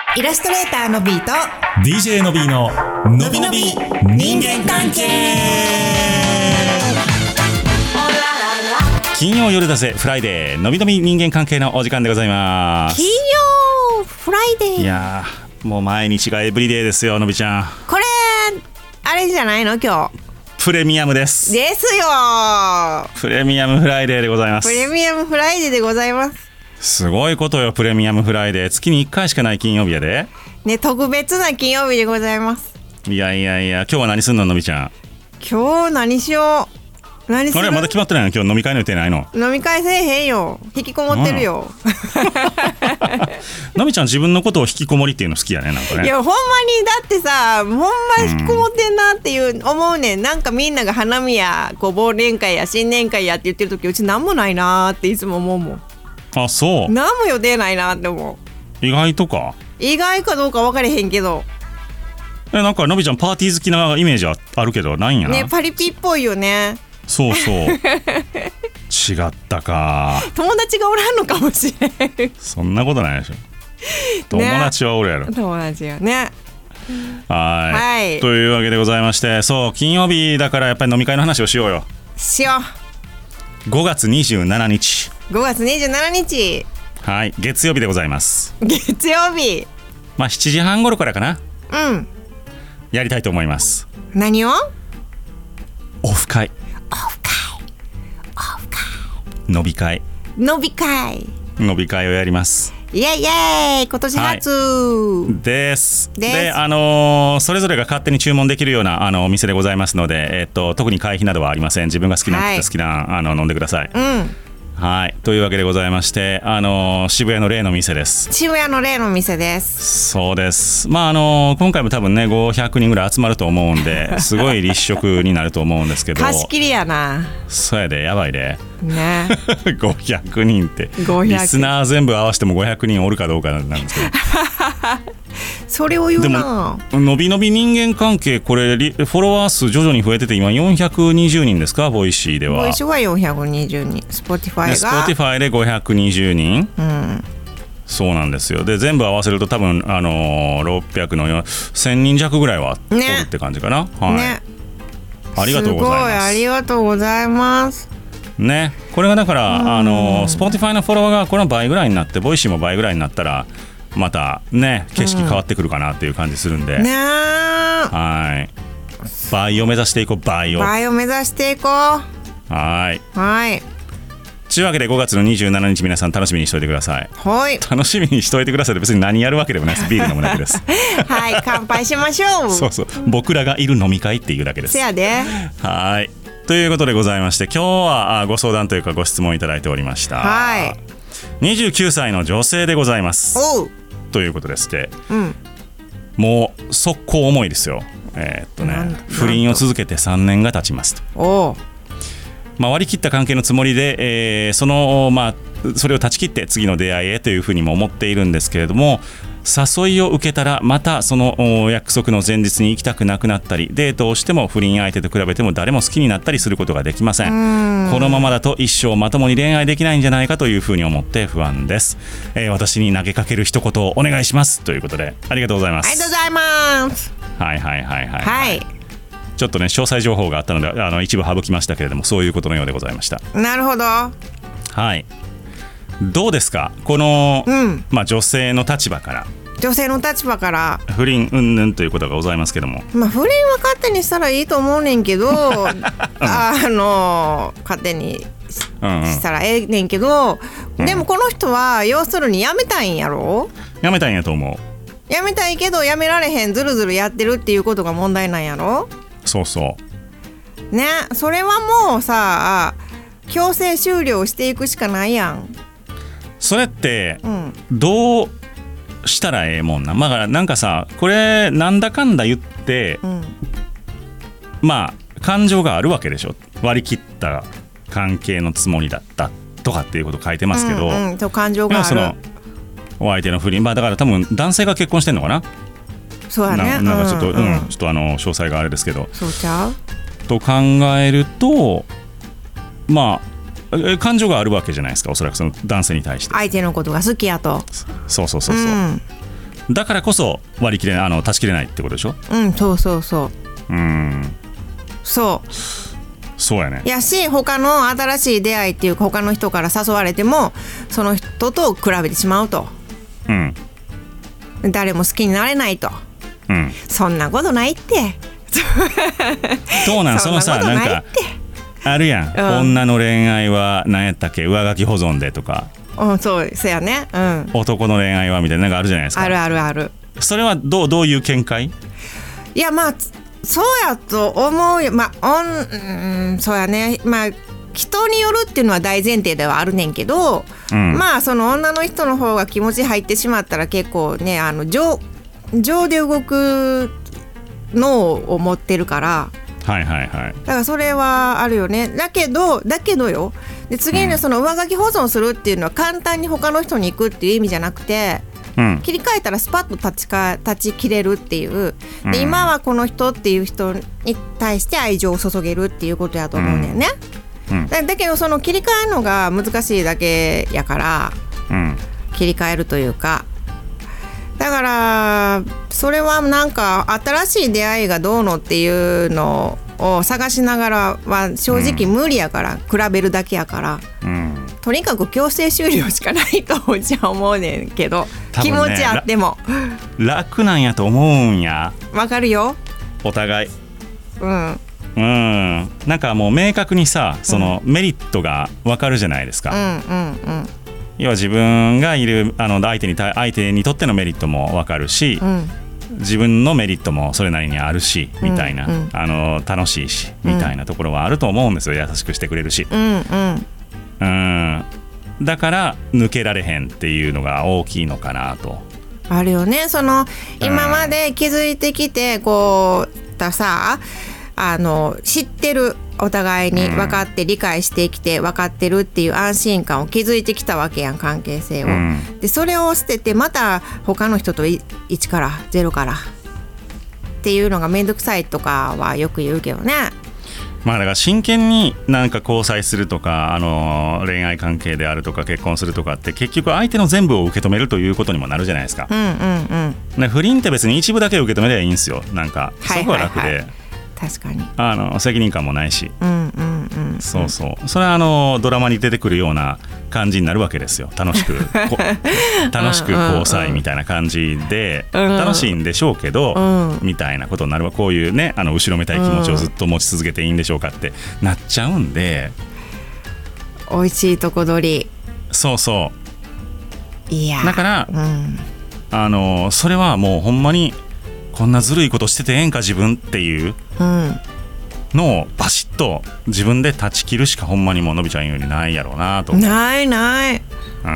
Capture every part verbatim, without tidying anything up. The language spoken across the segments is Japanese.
イラストレーターのビーとディージェー のビーののびのび人間関係。金曜夜だぜフライデーのびのび人間関係のお時間でございます。 金曜フライデー。 いやーもう毎日がエブリデイですよのびちゃん。 これあれじゃないの今日プレミアムですですよ。 プレミアムフライデーでございます。 プレミアムフライデーでございます。 すごいことよ。プレミアムフライデー月にいっかいしかない金曜日やでね、特別な金曜日でございます。 いやいやいや今日は何すんののびちゃん。 今日何しよう。何する。 あれまだ決まってないの。今日飲み会の予定ないの。 飲み会せえへんよ。引きこもってるよ、 のびちゃん自分のことを引きこもりっていうの好きやね。なんかね。 いやほんまにだってさ、ほんま引きこもってんなっていう思うねん。なんかみんなが花見やこう忘年会や新年会やって言ってる時、うちなんもないなっていつも思うもん。 あ、そう。 なんも予定ないなって思う。 意外とか。 意外かどうか分かれへんけどえ、なんかのびちゃんパーティー好きなイメージあるけどないんやな。 ね、パリピっぽいよね。 そうそう違ったか。 友達がおらんのかもしれんそんなことないでしょ。友達はおるやろ、ね、 友達よね。 はい、 はい、 というわけでございまして、そう金曜日だからやっぱり飲み会の話をしようよ。 しよう。ごがつにじゅうしちにちごがつにじゅうしちにち、 はい月曜日でございます。 月曜日、 まあしちじはん頃からかな。 うんやりたいと思います。 何を。 オフ会。 オフ会オフ会飲み会飲み会飲み会をやります。 イエイイエイ今年初、 はい、ですですで、あのー、それぞれが勝手に注文できるようなあのお店でございますので、えっと、特に会費などはありません。自分が好きな、はい、好きなあの飲んでください。 うんはい、というわけでございまして、あのー、渋谷の例の店です。 渋谷の例の店です。 そうです。まああのー、今回も多分ねごひゃくにんぐらい集まると思うんですごい立食になると思うんですけど貸し切りやな。 そうやで、やばいでねごひゃくにんってごひゃくリスナー全部合わせてもごひゃくにんおるかどうかなんですけどそれを言うな。 でものびのび人間関係、これフォロワー数徐々に増えてて今よんひゃくにじゅうにんですか。ボイシーではボイシーはよんひゃくにじゅうにん、Spotify が Spotify でごひゃくにじゅうにん、 うん、 そうなんですよ。で全部合わせると多分、あのー、ろっぴゃくのせんにん弱ぐらいはおるって感じかな、ね、はい、ね、ありがとうございます。すごいありがとうございますね。これがだから、あのー、Spotify のフォロワーがこの倍ぐらいになって、ボイシーも倍ぐらいになったらまたね景色変わってくるかなっていう感じするんで、 うん、ね、 はい、倍を目指していこう。倍を倍を目指していこう。 はいはいというわけでごがつのにじゅうしちにち皆さん楽しみにしておいてください。 はい、 楽しみにしておいてくださいって別に何やるわけでもないです。ビール飲むだけですはい乾杯しましょうそうそう、僕らがいる飲み会っていうだけです。 せやで。 はいということでございまして、今日はご相談というかご質問いただいておりました。 はいにじゅうきゅうさいの女性でございます。 おうということでして、 うん、 もう速攻重いですよ。えー、っとね不倫を続けてさんねんが経ちますと。 おう、 まあ、割り切った関係のつもりで、えー、そのまあそれを断ち切って次の出会いへというふうにも思っているんですけれども、誘いを受けたらまたその約束の前日に行きたくなくなったり、デートをしても不倫相手と比べても誰も好きになったりすることができません。んこのままだと一生まともに恋愛できないんじゃないかというふうに思って不安です、えー、私に投げかける一言をお願いしますということで、ありがとうございます。 ありがとうございます。 はいはいはいはい、 はい、 ちょっとね詳細情報があったのであの一部省きましたけれども、そういうことのようでございました。 なるほど。 はい、どうですかこの、 うんまあ、女性の立場から女性の立場から不倫云々ということがございますけども、 まあ、不倫は勝手にしたらいいと思うねんけど、あの勝手にしたらええねんけど、うん、でもこの人は要するに辞めたいんやろ。 辞めたいんやと思う。 辞めたいけど辞められへん、ずるずるやってるっていうことが問題なんやろ。 そうそうね、それはもうさ強制終了していくしかないやん。 それって、 うん、 どうしたらええもんな。まあなんかさ、これなんだかんだ言って、うん、まあ感情があるわけでしょ。割り切った関係のつもりだったとかっていうこと書いてますけど、 うんうん、と感情がある。 そのお相手の不倫、まあだから多分男性が結婚してんのかな。 そうやね。 ななんかちょっと、 うんうんうん、ちょっとあの詳細があれですけど、 そうちゃうと考えると、まあ感情があるわけじゃないですか、おそらくその男性に対して。 相手のことが好きやと。 そうそうそうそう、うん、 だからこそ割り切れない、あの断ち切れないってことでしょ。 うんそうそうそう。 うんそうそうやね。 やし他の新しい出会いっていうか他の人から誘われてもその人と比べてしまうと、 うん、 誰も好きになれないと、 うん、 そんなことないって。 どうなんそのさなんかあるやん、うん、女の恋愛は何やったっけ上書き保存でとか、 うん、そうそやね、うん、 男の恋愛はみたいななんかあるじゃないですか。 あるあるある。 それはどうどういう見解？ いやまあそうやと思うよ。まあおん、うん、そうやね。まあ人によるっていうのは大前提ではあるねんけど、うん、まあその女の人の方が気持ち入ってしまったら結構ねあの情情で動く脳を持ってるから、 はいはいはい、 だからそれはあるよね。だけどだけどよで次にその上書き保存するっていうのは簡単に他の人に行くっていう意味じゃなくて、うん、切り替えたらスパッと立ちか立ち切れるっていう、で、うん、今はこの人っていう人に対して愛情を注げるっていうことやと思うんだよね、うんうん、だ, だけどその切り替えるのが難しいだけやから、うん、切り替えるというかだからそれはなんか新しい出会いがどうのっていうのを探しながらは正直無理やから、うん、比べるだけやから、うん、とにかく強制終了しかないとじゃあ思うねんけど、ね、気持ちあっても楽なんやと思うんや。 わかるよお互い。 うんうん、なんかもう明確にさそのメリットが分かるじゃないですか、 うんうんうん、 要は自分がいるあの相手に相手にとってのメリットも分かるし、うん、自分のメリットもそれなりにあるしみたいな、うんうん、あの楽しいしみたいなところはあると思うんですよ。優しくしてくれるし、 うんうんうん、だから抜けられへんっていうのが大きいのかなと。 あるよね。その今まで気づいてきてこうださあの知ってるお互いに分かって理解してきて分かってるっていう安心感を築いてきたわけやん関係性を、うん、でそれを捨ててまた他の人といちからゼロからっていうのがめんどくさいとかはよく言うけどね。 まあだから真剣になんか交際するとかあの恋愛関係であるとか結婚するとかって結局相手の全部を受け止めるということにもなるじゃないですか、 うんうんうん、 不倫って別に一部だけ受け止めればいいんですよ。なんかそこは楽で、はいはいはい、 確かにあの責任感もないし、 うんうんうんうん、 そうそうそれはあのドラマに出てくるような感じになるわけですよ。楽しく楽しく交際みたいな感じで、うんうん、楽しいんでしょうけど、うん、みたいなことになるわ。こういうねあの後ろめたい気持ちをずっと持ち続けていいんでしょうかってなっちゃうんで、 美味しいとこ取り。 そうそういやだから、 うん、 あのそれはもうほんまにこんなずるいことしててええんか自分っていうのをバシッと自分で断ち切るしかほんまにもうのびちゃんようにないやろうなと。 ないない、 うん、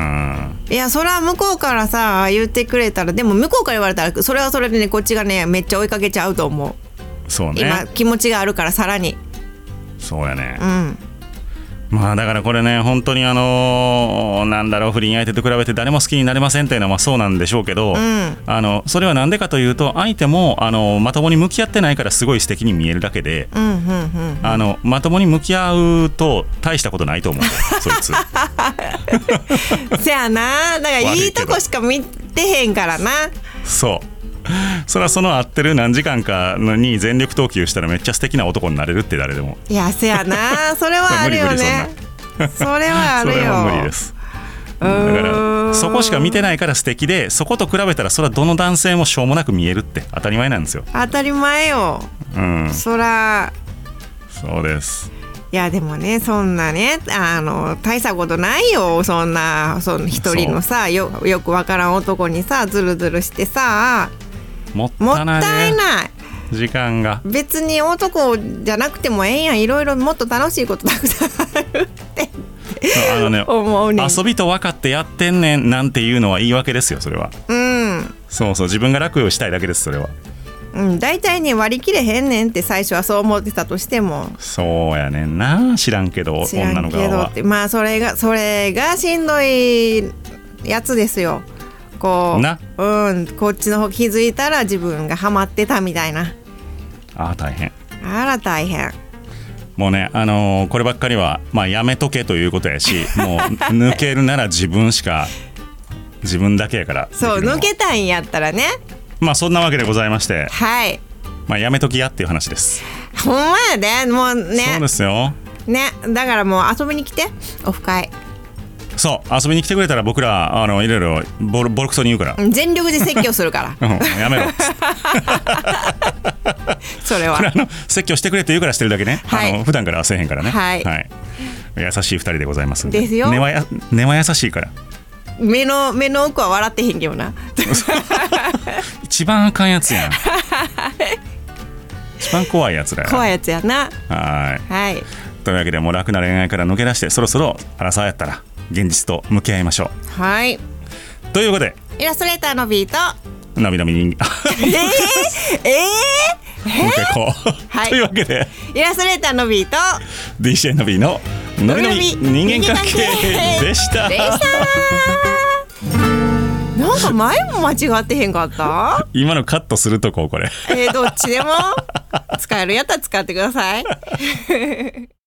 いやそれは向こうからさ言ってくれたら、でも向こうから言われたらそれはそれでねこっちがねめっちゃ追いかけちゃうと思う。 そうね、 今気持ちがあるからさらに。 そうやね、 うん、 まあだからこれね本当にあのー、なんだろう不倫相手と比べて誰も好きになれませんというのはまあそうなんでしょうけど、うん、あのそれはなんでかというと相手もあのまともに向き合ってないからすごい素敵に見えるだけで、 うんうんうんうん、 あのまともに向き合うと大したことないと思うそいつせやな、だからいいとこしか見てへんからな。 そうそれはその合ってる何時間かに全力投球したらめっちゃ素敵な男になれるって誰でも。 いやせやなそれはあるよねそれはあるよ。 それは無理です。だからそこしか見てないから素敵で、そこと比べたらそれはどの男性もしょうもなく見えるって当たり前なんですよ。 当たり前よ、うん、そらそうです。 いやでもねそんなねあの大したことないよ。そんなその一人のさ よ, よくわからん男にさズルズルしてさもったいない、ね、 もったいない時間が。 別に男じゃなくてもええやん、いろいろもっと楽しいことたくさんあるってあの、ね、 思うねん。 遊びと分かってやってんねんなんていうのは言い訳ですよそれは。 うんそうそう自分が楽をしたいだけですそれは。 うん、大体ね割り切れへんねんって最初はそう思ってたとしても。 そうやねんな、知らんけど知らんけど女の側はってまあそれがそれがしんどいやつですよ。こうな、 うん、こっちの方気づいたら自分がハマってたみたいな。 ああ大変。 あら大変。 もうね、あのー、こればっかりは、まあ、やめとけということやしもう抜けるなら自分しか自分だけやからそう抜けたいんやったらね。 まあそんなわけでございまして、 はい、 まあやめときやっていう話です。 ほんまやで、もうね。 そうですよね、だからもう遊びに来て、オフ会。 そう遊びに来てくれたら僕らあのいろいろボロボロクソに言うから、 全力で説教するから、 うん、やめろそれはこれあの説教してくれって言うからしてるだけね、はい、あの普段からはせえへんからね、 はい、はい、 優しいふたりでございますんで。 ですよ。 根はや根は優しいから。 目の目の奥は笑ってへんけどな一番あかんやつやん一番怖いやつだよ。 怖いやつやな。 はい、 はい、 というわけでもう楽な恋愛から抜け出して、そろそろアラサーやったら現実と向き合いましょう。はい、 ということでイラストレーターのビートのびのび人間えー、えー、 もう一回こう、はい、というわけでイラストレーターのビートディージェー のびののびのび人間関係でしたでしたなんか前も間違ってへんかった？ 今のカットするとここれえー、どっちでも使えるやったら使ってください